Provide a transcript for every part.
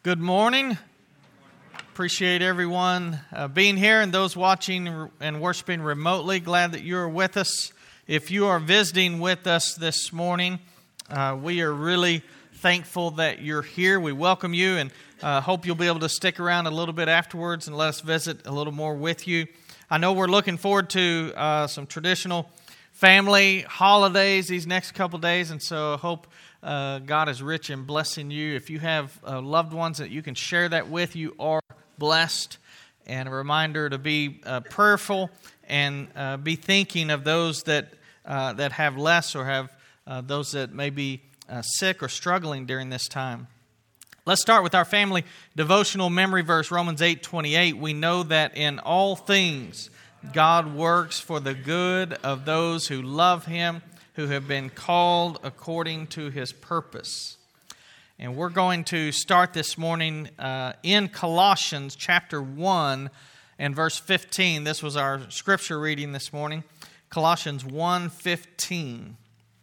Good morning. Appreciate everyone being here and those watching and worshiping remotely. Glad that you're with us. If you are visiting with us this morning, we are really thankful that you're here. We welcome you and hope you'll be able to stick around a little bit afterwards and let us visit a little more with you. I know we're looking forward to some traditional family holidays these next couple days, and so I hope God is rich in blessing you. If you have loved ones that you can share that with, you are blessed. And a reminder to be prayerful and be thinking of those that have less or have those that may be sick or struggling during this time. Let's start with our family devotional memory verse, Romans 8:28. We know that in all things God works for the good of those who love Him, who have been called according to His purpose. And we're going to start this morning in Colossians chapter 1 and verse 15. This was our scripture reading this morning. Colossians 1:15.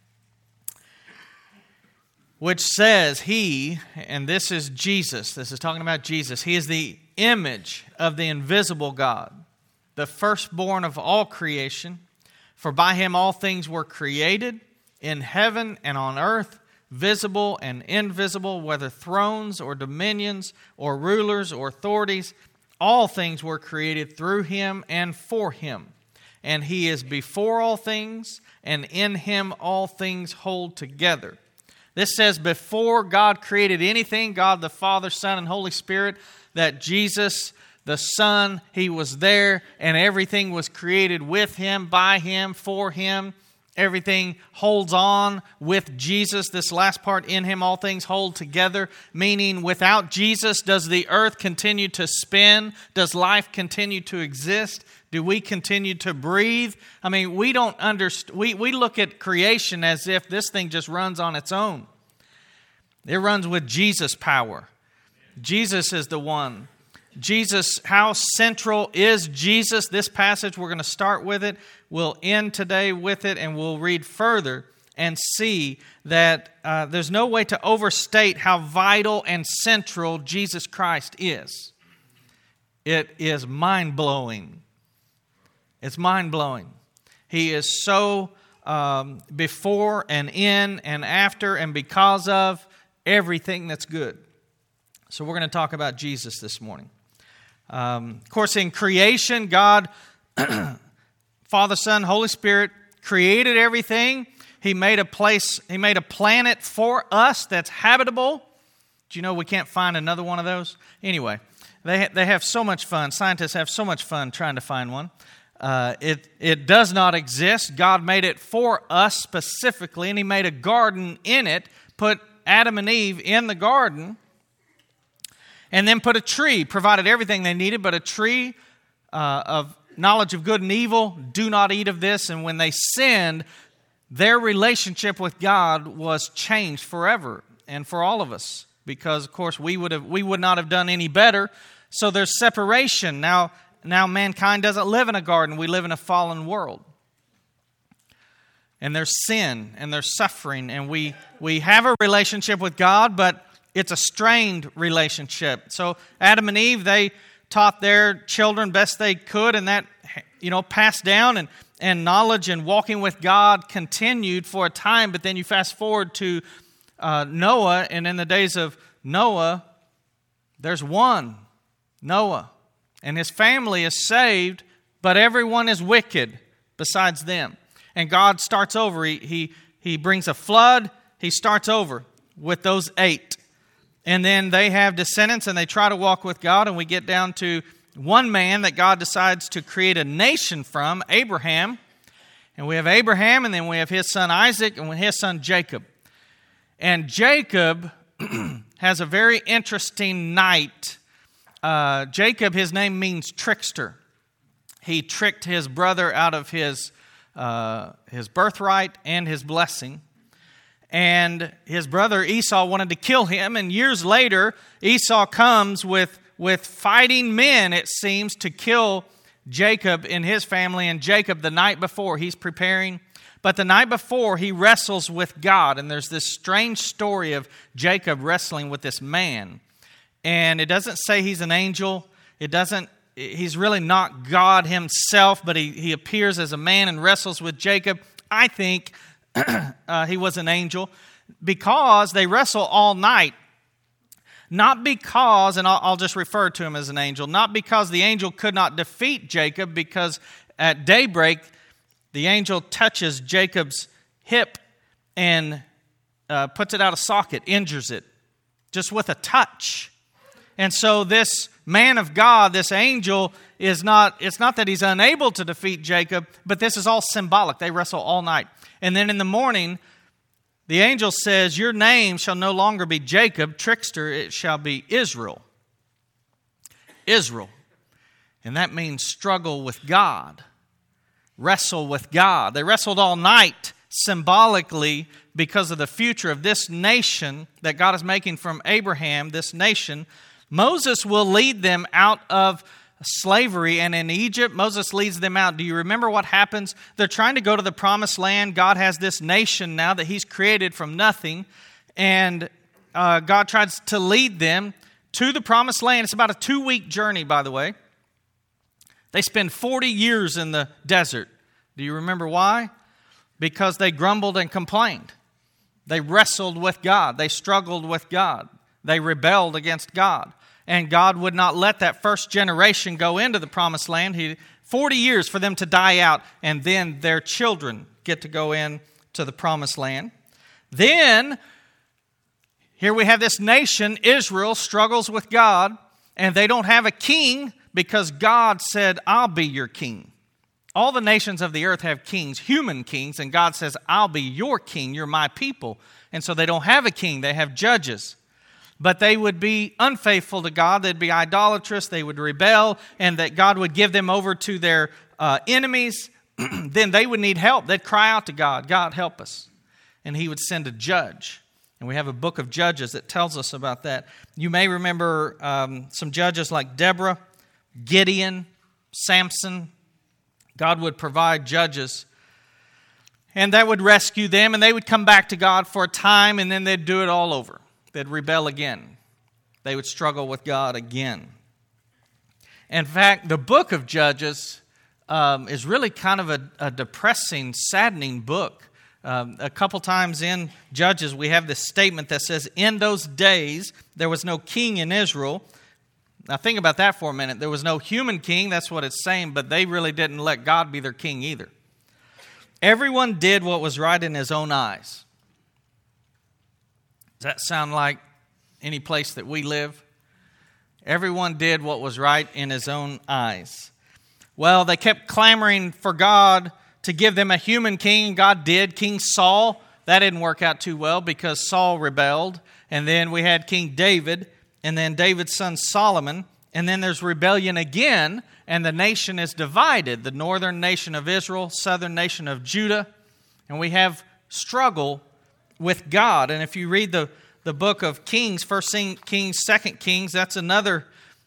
Which says, He, and this is Jesus, this is talking about Jesus, He is the image of the invisible God, the firstborn of all creation. For by Him all things were created, in heaven and on earth, visible and invisible, whether thrones or dominions or rulers or authorities. All things were created through Him and for Him. And He is before all things, and in Him all things hold together. This says before God created anything, God the Father, Son, and Holy Spirit, that Jesus, the Son, He was there, and everything was created with Him, by Him, for Him. Everything holds on with Jesus. This last part, in Him all things hold together, meaning without Jesus, does the earth continue to spin? Does life continue to exist? Do we continue to breathe? I mean, we don't understand. We look at creation as if this thing just runs on its own. It runs with Jesus' power. Jesus is the one. Jesus, how central is Jesus? This passage, we're going to start with it. We'll end today with it, and we'll read further and see that there's no way to overstate how vital and central Jesus Christ is. It is mind-blowing. It's mind-blowing. He is so before and in and after and because of everything that's good. So we're going to talk about Jesus this morning. Of course, in creation, God, Father, Son, Holy Spirit created everything. He made a place, He made a planet for us that's habitable. Do you know we can't find another one of those? Anyway, they have so much fun. Scientists have so much fun trying to find one. It does not exist. God made it for us specifically, and He made a garden in it, put Adam and Eve in the garden, and then put a tree, provided everything they needed, but a tree of knowledge of good and evil. Do not eat of this. And when they sinned, their relationship with God was changed forever and for all of us, because of course we would not have done any better. So there's separation. Now mankind doesn't live in a garden. We live in a fallen world. And there's sin and there's suffering, and we have a relationship with God, but it's a strained relationship. So Adam and Eve, they taught their children best they could, and that, passed down, and knowledge and walking with God continued for a time. But then you fast forward to Noah, and in the days of Noah, there's one, Noah, and his family is saved, but everyone is wicked besides them. And God starts over. He brings a flood. He starts over with those 8. And then they have descendants, and they try to walk with God, and we get down to one man that God decides to create a nation from, Abraham. And we have Abraham, and then we have his son Isaac, and his son Jacob. And Jacob has a very interesting night. Jacob, his name means trickster. He tricked his brother out of his birthright and his blessing. And his brother Esau wanted to kill him. And years later, Esau comes with fighting men, it seems, to kill Jacob and his family. And Jacob, the night before, he's preparing. But the night before, he wrestles with God. And there's this strange story of Jacob wrestling with this man. And it doesn't say he's an angel. He's really not God himself, but he appears as a man and wrestles with Jacob. I think he was an angel because they wrestle all night. Not because, and I'll just refer to him as an angel, not because the angel could not defeat Jacob, because at daybreak, the angel touches Jacob's hip and puts it out of socket, injures it, just with a touch. And so this man of God, this angel, it's not that he's unable to defeat Jacob, but this is all symbolic. They wrestle all night. And then in the morning, the angel says, your name shall no longer be Jacob, trickster, it shall be Israel. Israel. And that means struggle with God. Wrestle with God. They wrestled all night symbolically because of the future of this nation that God is making from Abraham, this nation. Moses will lead them out of slavery, and in Egypt, Moses leads them out. Do you remember what happens? They're trying to go to the promised land. God has this nation now that he's created from nothing, and God tries to lead them to the promised land. It's about a 2-week journey, by the way. They spend 40 years in the desert. Do you remember why? Because they grumbled and complained. They wrestled with God. They struggled with God. They rebelled against God. And God would not let that first generation go into the promised land. 40 years for them to die out, and then their children get to go in to the promised land. Then, here we have this nation, Israel, struggles with God, and they don't have a king because God said, I'll be your king. All the nations of the earth have kings, human kings, and God says, I'll be your king, you're my people. And so they don't have a king, they have judges. But they would be unfaithful to God, they'd be idolatrous, they would rebel, and that God would give them over to their enemies. Then they would need help. They'd cry out to God, God help us. And he would send a judge. And we have a book of Judges that tells us about that. You may remember some judges like Deborah, Gideon, Samson. God would provide judges. And that would rescue them, and they would come back to God for a time, and then they'd do it all over. They'd rebel again. They would struggle with God again. In fact, the book of Judges is really kind of a depressing, saddening book. A couple times in Judges, we have this statement that says, in those days, there was no king in Israel. Now think about that for a minute. There was no human king, that's what it's saying, but they really didn't let God be their king either. Everyone did what was right in his own eyes. Does that sound like any place that we live? Everyone did what was right in his own eyes. Well, they kept clamoring for God to give them a human king. God did. King Saul, that didn't work out too well because Saul rebelled. And then we had King David, and then David's son Solomon. And then there's rebellion again, and the nation is divided. The northern nation of Israel, southern nation of Judah. And we have struggle with God. And if you read the book of Kings, 1 Kings, 2 Kings, that's another,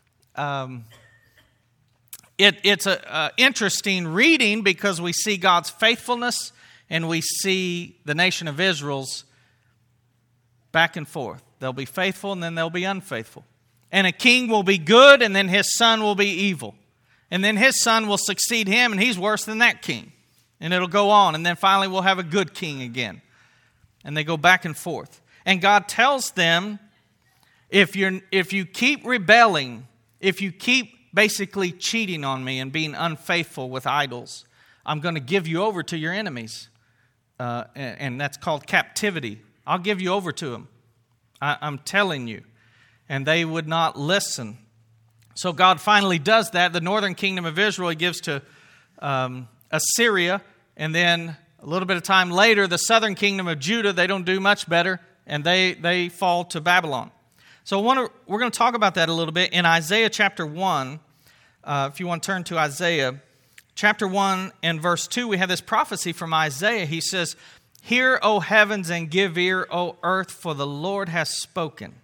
it's an interesting reading because we see God's faithfulness and we see the nation of Israel's back and forth. They'll be faithful and then they'll be unfaithful. And a king will be good and then his son will be evil. And then his son will succeed him and he's worse than that king. And it'll go on. And then finally we'll have a good king again. And they go back and forth. And God tells them, if you keep rebelling, if you keep basically cheating on me and being unfaithful with idols, I'm going to give you over to your enemies. And that's called captivity. I'll give you over to them. I'm telling you. And they would not listen. So God finally does that. The northern kingdom of Israel he gives to Assyria, and then a little bit of time later, the southern kingdom of Judah, they don't do much better, and they fall to Babylon. So we're going to talk about that a little bit. In Isaiah chapter 1, if you want to turn to Isaiah, chapter 1 and verse 2, we have this prophecy from Isaiah. He says, hear, O heavens, and give ear, O earth, for the Lord has spoken.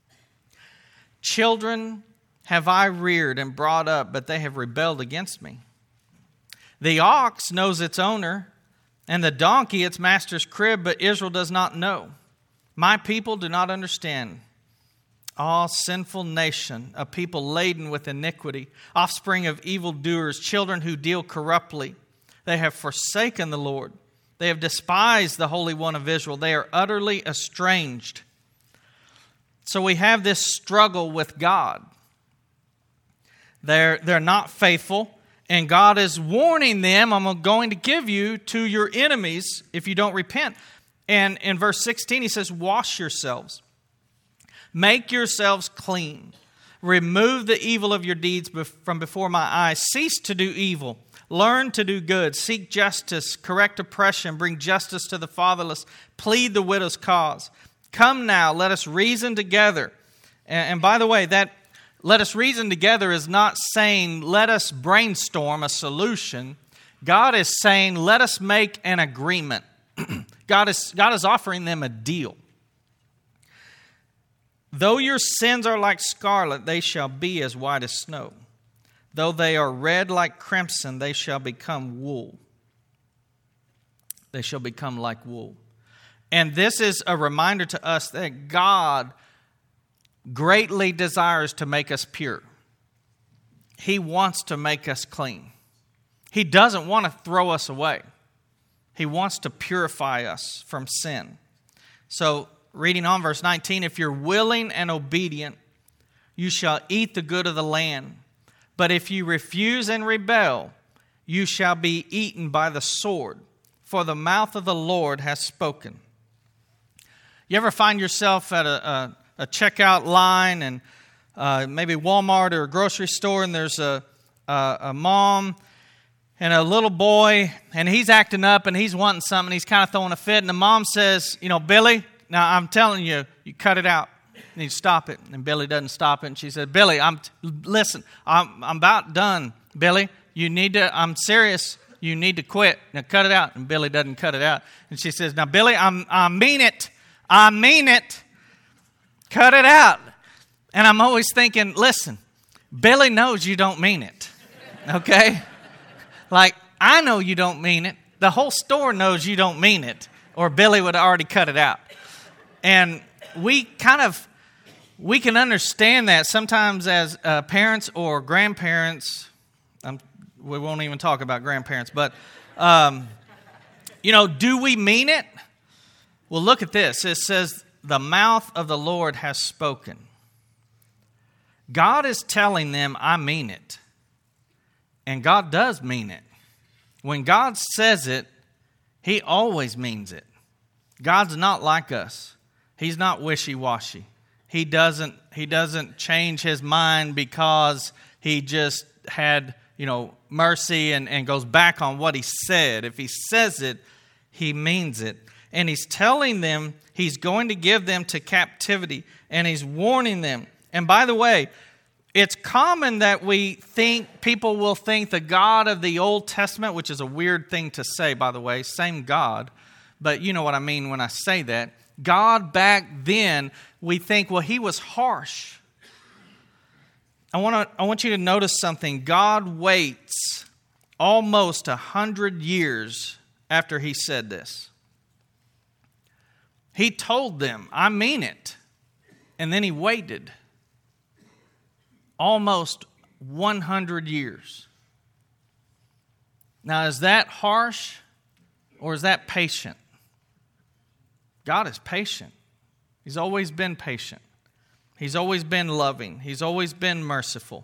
Children have I reared and brought up, but they have rebelled against me. The ox knows its owner, and the donkey its master's crib, but Israel does not know. My people do not understand. All sinful nation, a people laden with iniquity, offspring of evildoers, children who deal corruptly. They have forsaken the Lord. They have despised the Holy One of Israel. They are utterly estranged. So we have this struggle with God. They're not faithful, and God is warning them, I'm going to give you to your enemies if you don't repent. And in verse 16 he says, wash yourselves. Make yourselves clean. Remove the evil of your deeds from before my eyes. Cease to do evil. Learn to do good. Seek justice. Correct oppression. Bring justice to the fatherless. Plead the widow's cause. Come now, let us reason together. And by the way, that let us reason together is not saying let us brainstorm a solution. God is saying let us make an agreement. God is offering them a deal. Though your sins are like scarlet, they shall be as white as snow. Though they are red like crimson, they shall become wool. They shall become like wool. And this is a reminder to us that God greatly desires to make us pure. He wants to make us clean. He doesn't want to throw us away. He wants to purify us from sin. So, reading on verse 19, if you're willing and obedient, you shall eat the good of the land. But if you refuse and rebel, you shall be eaten by the sword, for the mouth of the Lord has spoken. You ever find yourself at a checkout line and maybe Walmart or a grocery store, and there's a mom and a little boy, and he's acting up and he's wanting something, he's kind of throwing a fit, and the mom says, Billy, now I'm telling you, you cut it out. You need to stop it. And Billy doesn't stop it. And she said, Billy, listen, I'm about done. Billy, I'm serious. You need to quit. Now cut it out. And Billy doesn't cut it out. And she says, now Billy, I mean it. I mean it. Cut it out. And I'm always thinking, listen, Billy knows you don't mean it. Okay? Like, I know you don't mean it. The whole store knows you don't mean it. Or Billy would have already cut it out. And we can understand that sometimes as parents or grandparents. We won't even talk about grandparents, but do we mean it? Well, look at this. It says, the mouth of the Lord has spoken. God is telling them, I mean it. And God does mean it. When God says it, He always means it. God's not like us. He's not wishy-washy. He doesn't change His mind because He just had, mercy and goes back on what He said. If He says it, He means it. And He's telling them He's going to give them to captivity, and He's warning them. And by the way, it's common that people will think the God of the Old Testament, which is a weird thing to say, by the way, same God, but you know what I mean when I say that. God back then, we think, well, He was harsh. I want you to notice something. God waits almost 100 years after He said this. He told them, I mean it. And then He waited almost 100 years. Now, is that harsh or is that patient? God is patient. He's always been patient. He's always been loving. He's always been merciful.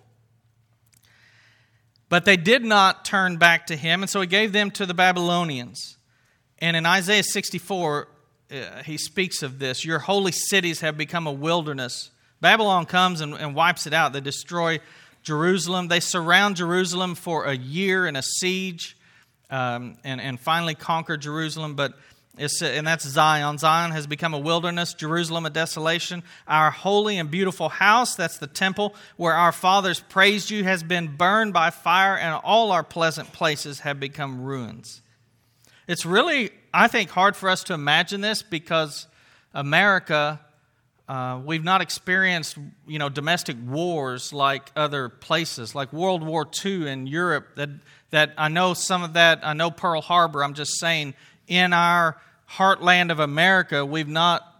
But they did not turn back to Him, and so He gave them to the Babylonians. And in Isaiah 64, He speaks of this. Your holy cities have become a wilderness. Babylon comes and wipes it out. They destroy Jerusalem. They surround Jerusalem for a year in a siege and finally conquer Jerusalem. And that's Zion. Zion has become a wilderness, Jerusalem a desolation. Our holy and beautiful house, that's the temple where our fathers praised you, has been burned by fire, and all our pleasant places have become ruins. It's really, I think, hard for us to imagine this because America, we've not experienced, domestic wars like other places, like World War II in Europe. That I know some of that. I know Pearl Harbor. I'm just saying, in our heartland of America, we've not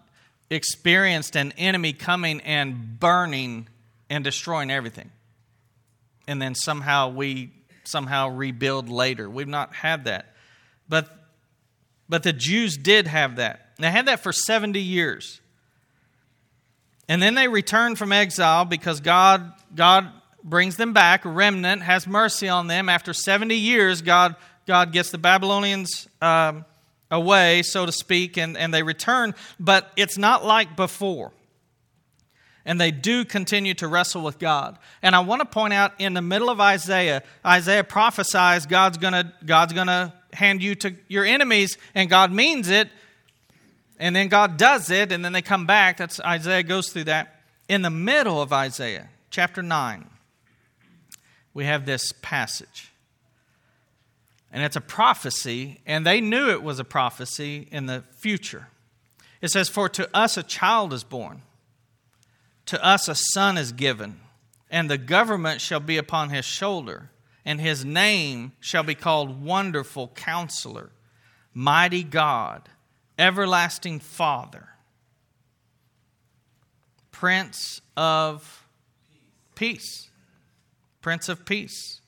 experienced an enemy coming and burning and destroying everything. And then somehow we rebuild later. We've not had that. But the Jews did have that. They had that for 70 years. And then they returned from exile because God brings them back. A remnant has mercy on them. After 70 years, God gets the Babylonians away, so to speak, and they return. But it's not like before. And they do continue to wrestle with God. And I want to point out, in the middle of Isaiah prophesies God's gonna hand you to your enemies, and God means it. And then God does it, and then they come back. That's Isaiah goes through that. In the middle of Isaiah, chapter 9, we have this passage. And it's a prophecy, and they knew it was a prophecy in the future. It says, "For to us a child is born, to us a son is given, and the government shall be upon his shoulder, and his name shall be called Wonderful Counselor, Mighty God, Everlasting Father, Prince of Peace." Prince of Peace.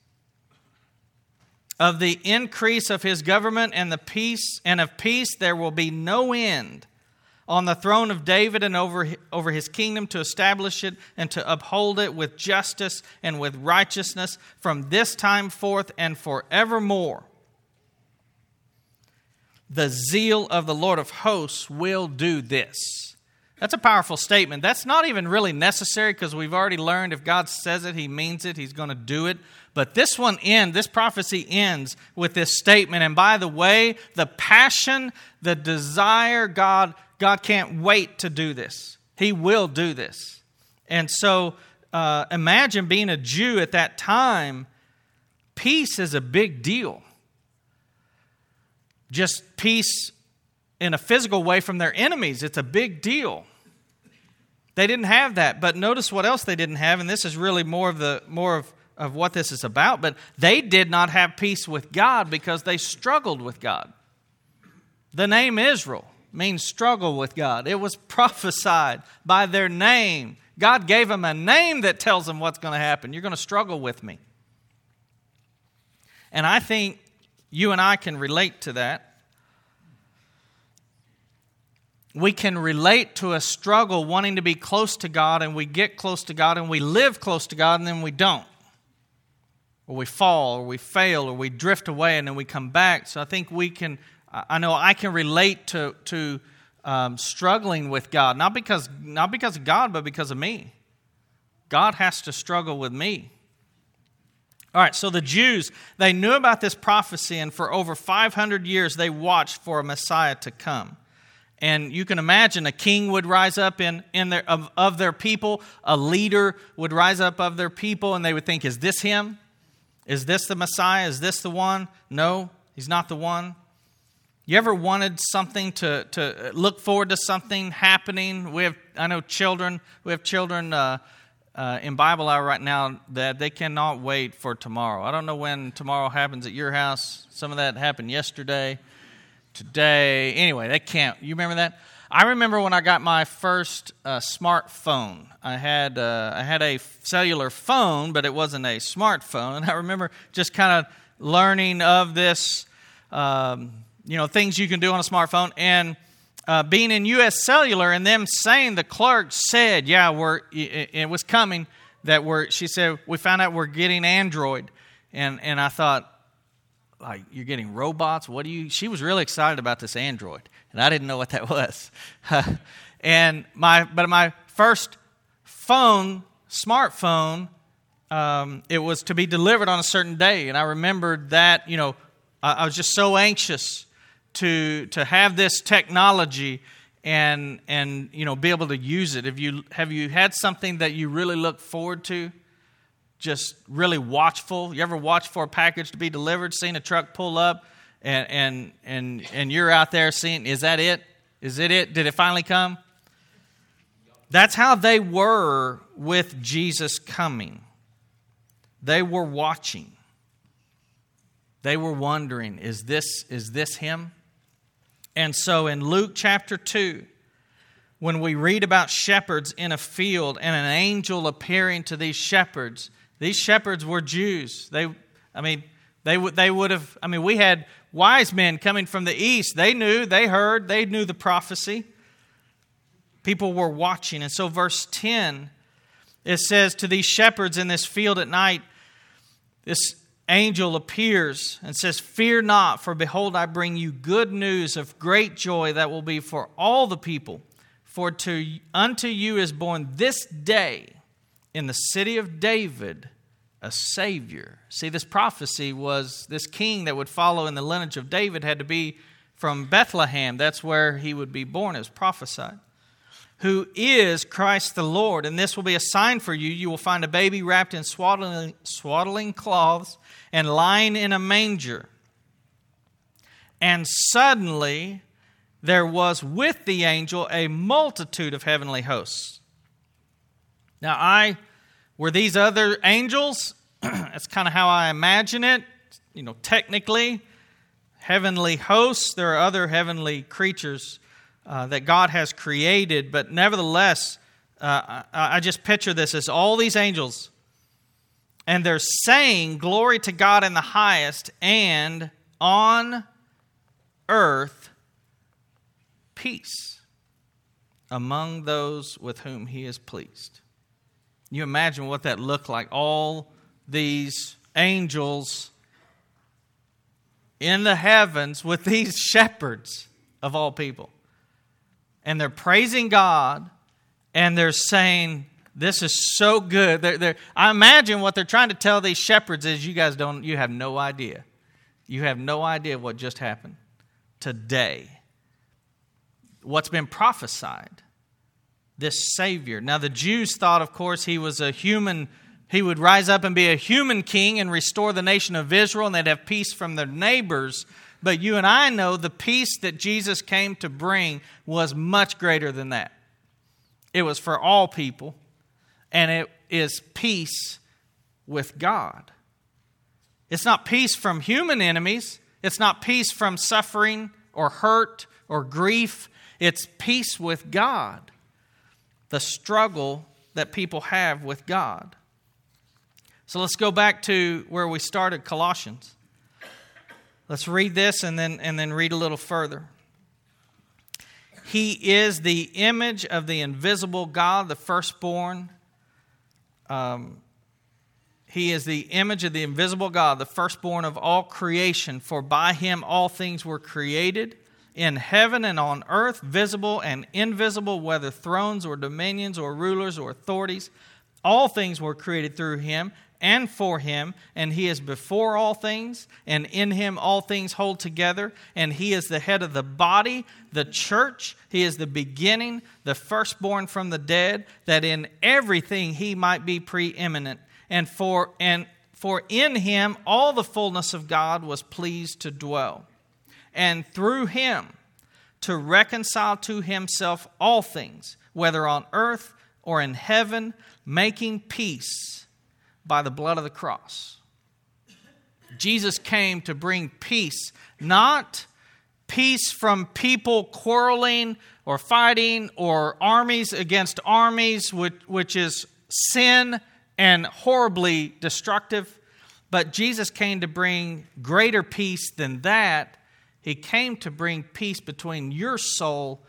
"Of the increase of his government and of peace there will be no end on the throne of David and over his kingdom, to establish it and to uphold it with justice and with righteousness from this time forth and forevermore. The zeal of the Lord of hosts will do this." That's a powerful statement. That's not even really necessary, because we've already learned if God says it, He means it. He's going to do it. But this prophecy ends with this statement. And by the way, the passion, the desire, God can't wait to do this. He will do this. And so imagine being a Jew at that time. Peace is a big deal. Just peace in a physical way from their enemies. It's a big deal. They didn't have that. But notice what else they didn't have, and this is really more of what this is about. But they did not have peace with God because they struggled with God. The name Israel means struggle with God. It was prophesied by their name. God gave them a name that tells them what's going to happen. You're going to struggle with me. And I think you and I can relate to that. We can relate to a struggle wanting to be close to God, and we get close to God, and we live close to God, and then we don't. Or we fall, or we fail, or we drift away, and then we come back. So I think I know I can relate to struggling with God, not because of God, but because of me. God has to struggle with me. All right, so the Jews, they knew about this prophecy, and for over 500 years they watched for a Messiah to come. And you can imagine a king would rise up of their people, a leader would rise up of their people, and they would think, is this him? Is this the Messiah? Is this the one? No, he's not the one. You ever wanted something to look forward to something happening? We have children in Bible Hour right now that they cannot wait for tomorrow. I don't know when tomorrow happens at your house. Some of that happened yesterday, today. Anyway, they can't. You remember that? I remember when I got my first smartphone. I had a cellular phone, but it wasn't a smartphone. And I remember just kind of learning of this, things you can do on a smartphone, and being in U.S. Cellular, and them saying, the clerk said, it was coming, she said, we found out we're getting Android. And I thought, like, you're getting robots? She was really excited about this Android, and I didn't know what that was. But my first smartphone, it was to be delivered on a certain day. And I remembered that, I was just so anxious to have this technology and be able to use it. Have you had something that you really look forward to? Just really watchful. You ever watch for a package to be delivered, seen a truck pull up, and you're out there seeing, is that it? Is it it? Did it finally come? That's how they were with Jesus coming. They were watching. They were wondering, is this him? And so in Luke chapter 2, when we read about shepherds in a field and an angel appearing to these shepherds were Jews. We had wise men coming from the east. They knew, they heard, they knew the prophecy. People were watching. And so verse 10, it says, to these shepherds in this field at night, this angel appears and says, fear not, for behold, I bring you good news of great joy that will be for all the people. For unto you is born this day in the city of David a Savior. See, this prophecy was this king that would follow in the lineage of David had to be from Bethlehem. That's where he would be born, as prophesied. Who is Christ the Lord. And this will be a sign for you. You will find a baby wrapped in swaddling cloths and lying in a manger. And suddenly there was with the angel a multitude of heavenly hosts. Now, were these other angels? That's kind of how I imagine it. Technically, heavenly hosts. There are other heavenly creatures that God has created, but nevertheless, I just picture this as all these angels, and they're saying, glory to God in the highest, and on earth, peace among those with whom He is pleased. You imagine what that looked like. All these angels in the heavens with these shepherds of all people. And they're praising God, and they're saying, this is so good. I imagine what they're trying to tell these shepherds is, you have no idea. You have no idea what just happened today. What's been prophesied. This Savior. Now the Jews thought, of course, He was a human. He would rise up and be a human king and restore the nation of Israel, and they'd have peace from their neighbors. But you and I know the peace that Jesus came to bring was much greater than that. It was for all people, and it is peace with God. It's not peace from human enemies. It's not peace from suffering or hurt or grief. It's peace with God. The struggle that people have with God. So let's go back to where we started, Colossians. Let's read this and then read a little further. He is the image of the invisible God, the firstborn. He is the image of the invisible God, the firstborn of all creation. For by Him all things were created, in heaven and on earth, visible and invisible, whether thrones or dominions or rulers or authorities. All things were created through Him and for Him, and He is before all things, and in Him all things hold together, and He is the head of the body, the church. He is the beginning, the firstborn from the dead, that in everything He might be preeminent. And for in Him all the fullness of God was pleased to dwell. And through Him to reconcile to Himself all things, whether on earth or in heaven, making peace by the blood of the cross. Jesus came to bring peace, not peace from people quarreling or fighting or armies against armies, which is sin and horribly destructive. But Jesus came to bring greater peace than that. He came to bring peace between your soul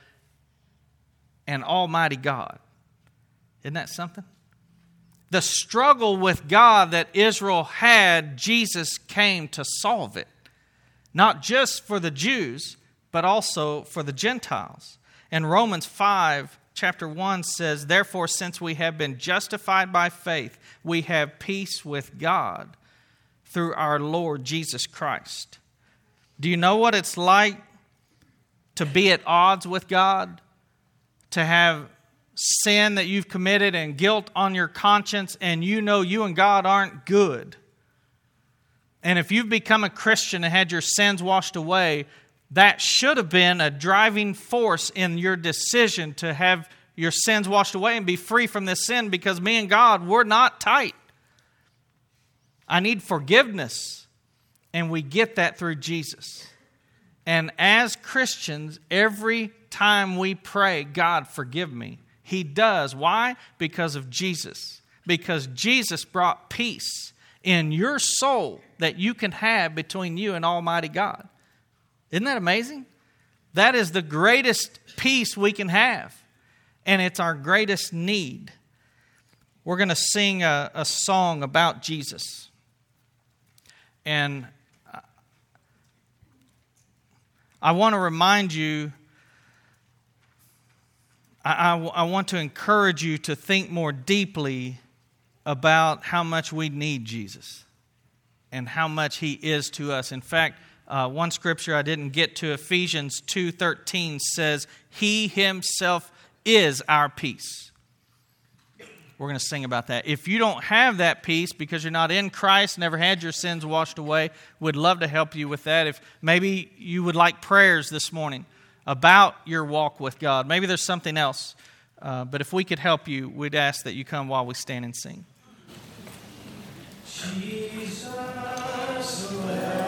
and Almighty God. Isn't that something? The struggle with God that Israel had, Jesus came to solve it. Not just for the Jews, but also for the Gentiles. And Romans 5, chapter 1 says, therefore, since we have been justified by faith, we have peace with God through our Lord Jesus Christ. Do you know what it's like to be at odds with God? To have sin that you've committed and guilt on your conscience, and you know you and God aren't good. And if you've become a Christian and had your sins washed away, that should have been a driving force in your decision to have your sins washed away and be free from this sin, because me and God, we're not tight. I need forgiveness. And we get that through Jesus. And as Christians, every time we pray, God, forgive me, He does. Why? Because of Jesus. Because Jesus brought peace in your soul that you can have between you and Almighty God. Isn't that amazing? That is the greatest peace we can have. And it's our greatest need. We're going to sing a song about Jesus. And I want to remind you, I want to encourage you to think more deeply about how much we need Jesus and how much He is to us. In fact, one scripture I didn't get to, Ephesians 2:13 says, He Himself is our peace. We're going to sing about that. If you don't have that peace because you're not in Christ, never had your sins washed away, we'd love to help you with that. If maybe you would like prayers this morning about your walk with God. Maybe there's something else. But if we could help you, we'd ask that you come while we stand and sing. Jesus,